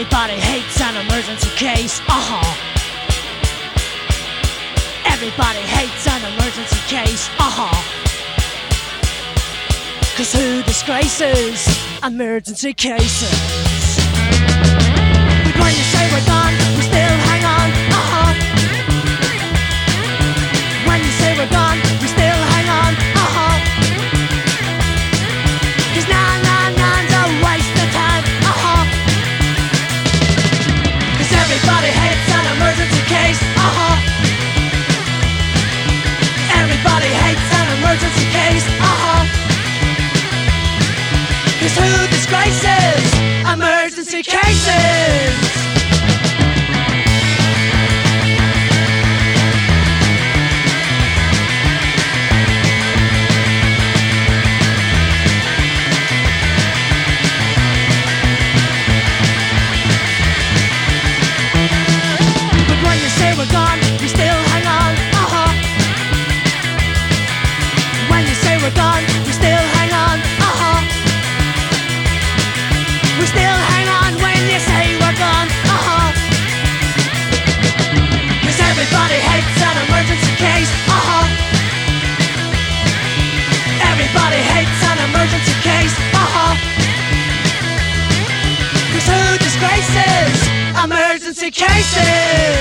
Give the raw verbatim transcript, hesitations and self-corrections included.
Everybody hates an emergency case, uh-huh. Everybody hates an emergency case, uh-huh. Cause who disgraces emergency cases? But when you say we're gone, we still hang on, uh-huh. When you say we're gone, we still hang on, uh-huh. Cause nah, nah, nah's a waste of time, uh-huh. Cause everybody hates an emergency case, uh-huh. Everybody hates an emergency case, uh-huh. Cause who disgraces emergency cases? We're gone, we still hang on, uh-huh. When you say we're gone, we still hang on, uh-huh. We still hang on when you say we're gone, uh-huh. Cause everybody hates an emergency case, uh-huh. Everybody hates an emergency case, uh-huh. Cause who disgraces emergency cases?